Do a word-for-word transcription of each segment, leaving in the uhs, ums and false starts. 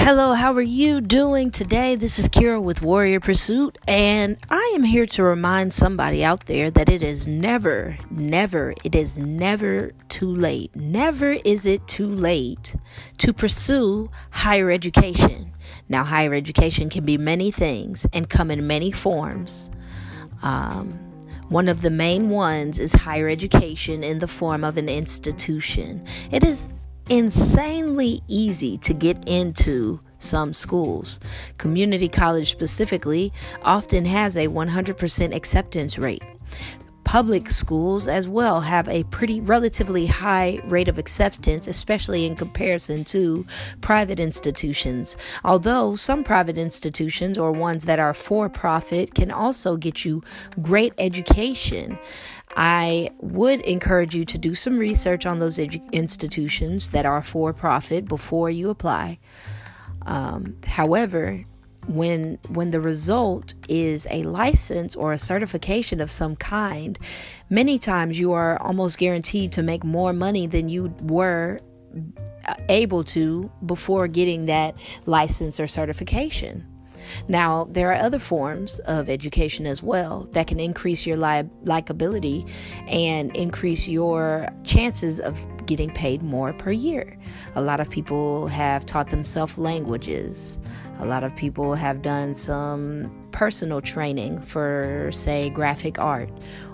Hello, how are you doing today? This is Kira with Warrior Pursuit, and I am here to remind somebody out there that it is never, never, it is never too late. Never is it too late to pursue higher education. Now, higher education can be many things and come in many forms. Um, one of the main ones is higher education in the form of an institution. It is insanely easy to get into some schools. Community college specifically often has a one hundred percent acceptance rate. Public schools as well have a pretty relatively high rate of acceptance, especially in comparison to private institutions. Although some private institutions or ones that are for profit can also get you great education. I would encourage you to do some research on those edu- institutions that are for profit before you apply. Um, however, when when the result is a license or a certification of some kind, many times you are almost guaranteed to make more money than you were able to before getting that license or certification. Now, there are other forms of education as well that can increase your li- likability and increase your chances of getting paid more per year. A lot of people have taught themselves languages. A lot of people have done some personal training for, say, graphic art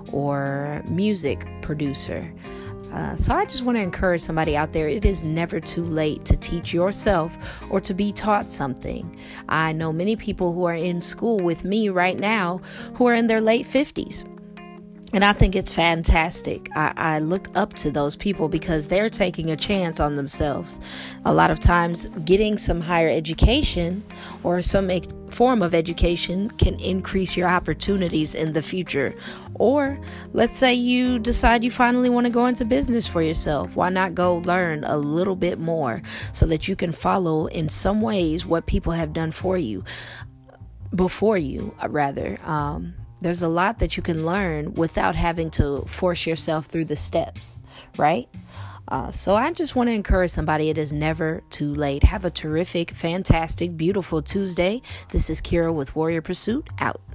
or music producer. Uh, so I just want to encourage somebody out there, it is never too late to teach yourself or to be taught something. I know many people who are in school with me right now who are in their late fifties. And I think it's fantastic. I, I look up to those people because they're taking a chance on themselves. A lot of times getting some higher education or some e- form of education can increase your opportunities in the future. Or let's say you decide you finally want to go into business for yourself. Why not go learn a little bit more so that you can follow in some ways what people have done for you, before you, rather. Um, There's a lot that you can learn without having to force yourself through the steps, right? Uh, so I just want to encourage somebody, it is never too late. Have a terrific, fantastic, beautiful Tuesday. This is Kira with Warrior Pursuit, out.